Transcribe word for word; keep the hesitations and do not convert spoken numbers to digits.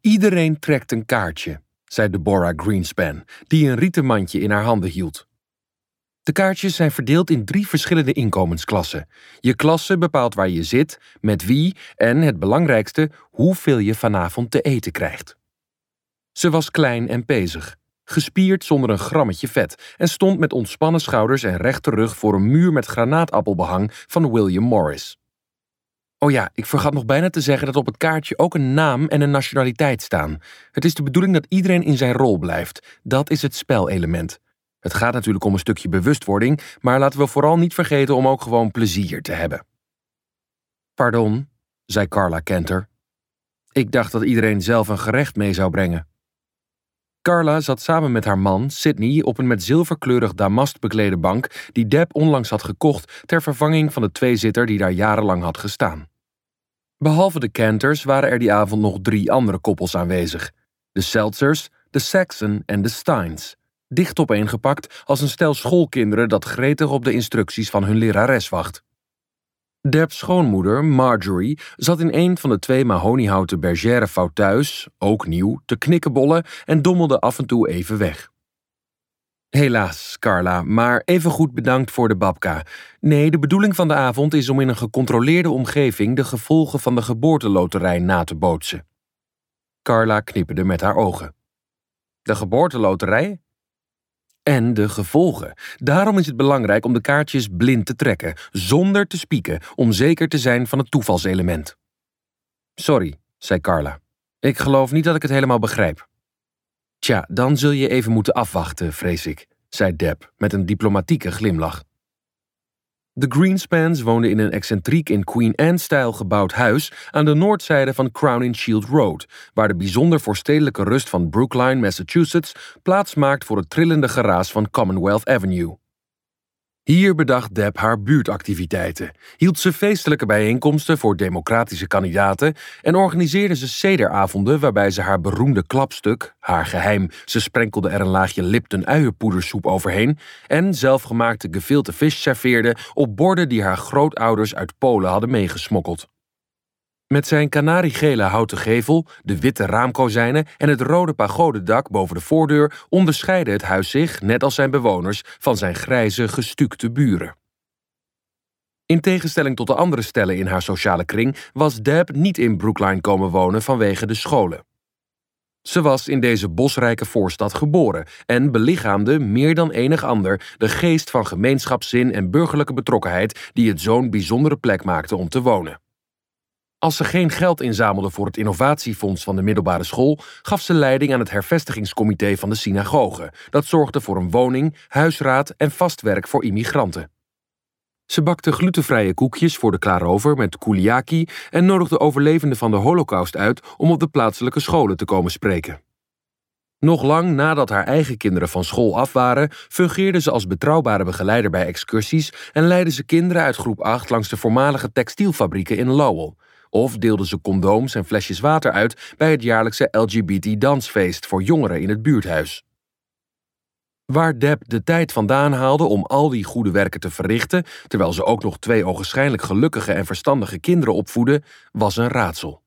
Iedereen trekt een kaartje, zei Deborah Greenspan, die een rieten mandje in haar handen hield. De kaartjes zijn verdeeld in drie verschillende inkomensklassen. Je klasse bepaalt waar je zit, met wie en, het belangrijkste, hoeveel je vanavond te eten krijgt. Ze was klein en pezig, gespierd zonder een grammetje vet en stond met ontspannen schouders en rechte rug voor een muur met granaatappelbehang van William Morris. Oh ja, ik vergat nog bijna te zeggen dat op het kaartje ook een naam en een nationaliteit staan. Het is de bedoeling dat iedereen in zijn rol blijft. Dat is het spelelement. Het gaat natuurlijk om een stukje bewustwording, maar laten we vooral niet vergeten om ook gewoon plezier te hebben. Pardon, zei Carla Kenter. Ik dacht dat iedereen zelf een gerecht mee zou brengen. Carla zat samen met haar man, Sidney, op een met zilverkleurig damast beklede bank die Deb onlangs had gekocht ter vervanging van de tweezitter die daar jarenlang had gestaan. Behalve de Kenters waren er die avond nog drie andere koppels aanwezig. De Seltzers, de Saxon en de Steins. Dicht opeengepakt als een stel schoolkinderen dat gretig op de instructies van hun lerares wacht. Deb's schoonmoeder, Marjorie, zat in een van de twee mahoniehouten bergère fauteuils, ook nieuw, te knikkenbollen en dommelde af en toe even weg. Helaas, Carla, maar evengoed bedankt voor de babka. Nee, de bedoeling van de avond is om in een gecontroleerde omgeving de gevolgen van de geboorteloterij na te bootsen. Carla knipperde met haar ogen. De geboorteloterij? En de gevolgen. Daarom is het belangrijk om de kaartjes blind te trekken, zonder te spieken, om zeker te zijn van het toevalselement. Sorry, zei Carla. Ik geloof niet dat ik het helemaal begrijp. Tja, dan zul je even moeten afwachten, vrees ik, zei Deb met een diplomatieke glimlach. De Greenspans woonden in een excentriek in Queen Anne-stijl gebouwd huis aan de noordzijde van Crowning Shield Road, waar de bijzonder voorstedelijke rust van Brookline, Massachusetts, plaats maakt voor het trillende geraas van Commonwealth Avenue. Hier bedacht Deb haar buurtactiviteiten, hield ze feestelijke bijeenkomsten voor democratische kandidaten en organiseerde ze sederavonden waarbij ze haar beroemde klapstuk, haar geheim, ze sprenkelde er een laagje Lipton uienpoedersoep overheen en zelfgemaakte gefilte vis serveerde op borden die haar grootouders uit Polen hadden meegesmokkeld. Met zijn kanariegele houten gevel, de witte raamkozijnen en het rode pagodedak boven de voordeur onderscheidde het huis zich, net als zijn bewoners, van zijn grijze, gestukte buren. In tegenstelling tot de andere stellen in haar sociale kring was Deb niet in Brookline komen wonen vanwege de scholen. Ze was in deze bosrijke voorstad geboren en belichaamde meer dan enig ander de geest van gemeenschapszin en burgerlijke betrokkenheid die het zo'n bijzondere plek maakte om te wonen. Als ze geen geld inzamelde voor het innovatiefonds van de middelbare school, gaf ze leiding aan het hervestigingscomité van de synagoge. Dat zorgde voor een woning, huisraad en vast werk voor immigranten. Ze bakte glutenvrije koekjes voor de klarover met kouliaki en nodigde overlevenden van de Holocaust uit om op de plaatselijke scholen te komen spreken. Nog lang nadat haar eigen kinderen van school af waren, fungeerde ze als betrouwbare begeleider bij excursies en leidde ze kinderen uit groep acht langs de voormalige textielfabrieken in Lowell. Of deelde ze condooms en flesjes water uit bij het jaarlijkse L G B T-dansfeest voor jongeren in het buurthuis. Waar Deb de tijd vandaan haalde om al die goede werken te verrichten, terwijl ze ook nog twee ogenschijnlijk gelukkige en verstandige kinderen opvoedde, was een raadsel.